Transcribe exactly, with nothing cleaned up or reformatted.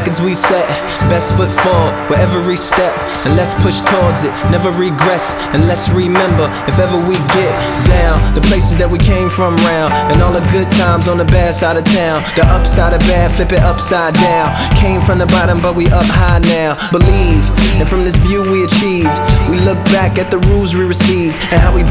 records we set, best foot forward with every step, and let's push towards it, never regress, and let's remember if ever we get down, the places that we came from round, and all the good times on the bad side of town. The upside of bad, flip it upside down. Came from the bottom but we up high now. Believe, and from this view we achieved. We look back at the rules we received and how we